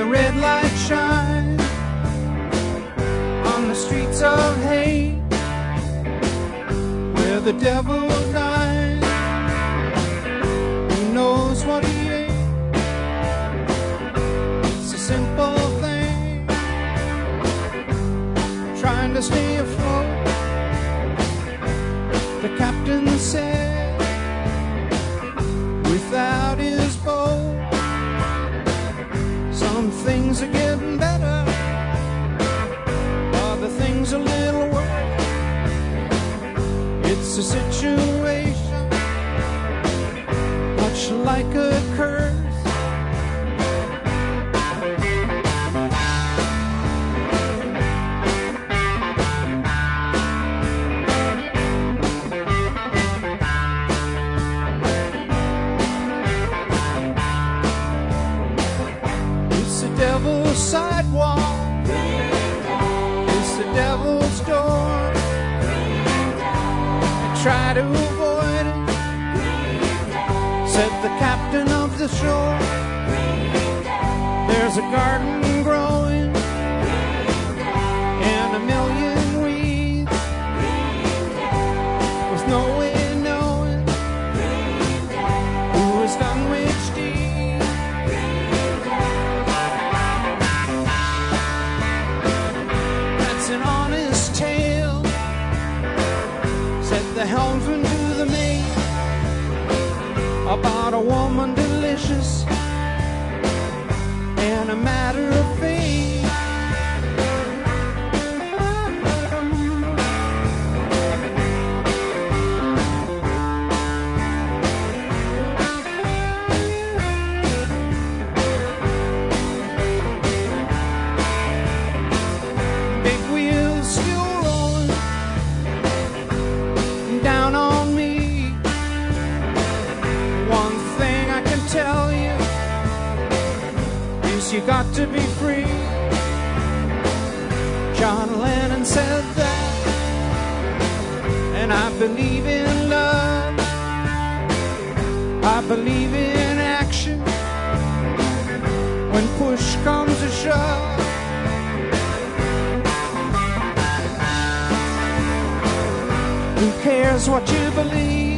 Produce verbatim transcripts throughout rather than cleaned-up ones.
the red light shines on the streets of hate, where the devil dies, who knows what he ain't. It's a simple thing, trying to stay afloat. The captain said, without his boat, some things are getting better, other things a little worse. It's a situation much like a curse. Devil's sidewalk, it's the devil's door. I try to avoid it, said the captain of the shore. There's a garden growing and a million weeds, with no way knowing who has done which deed. An honest tale, said the helmsman to the mate, about a woman delicious and a matter of fate. Down on me, one thing I can tell you is you got to be free. John Lennon said that, and I believe in love, I believe in action. When push comes to shove, who cares what you believe,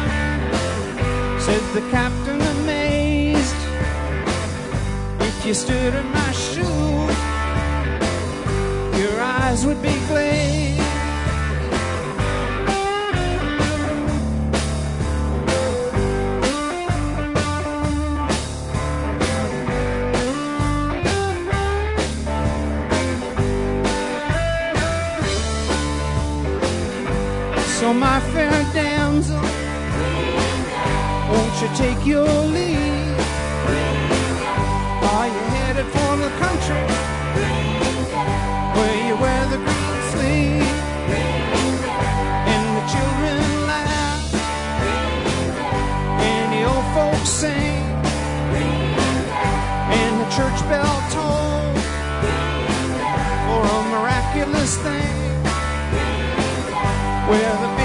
said the captain amazed. If you stood in my shoes, your eyes would be glazed. So my fair damsel, won't you take your leave? Are you headed for the country where you wear the green sleeve and the children laugh and the old folks sing and the church bell toll for a miraculous thing, where the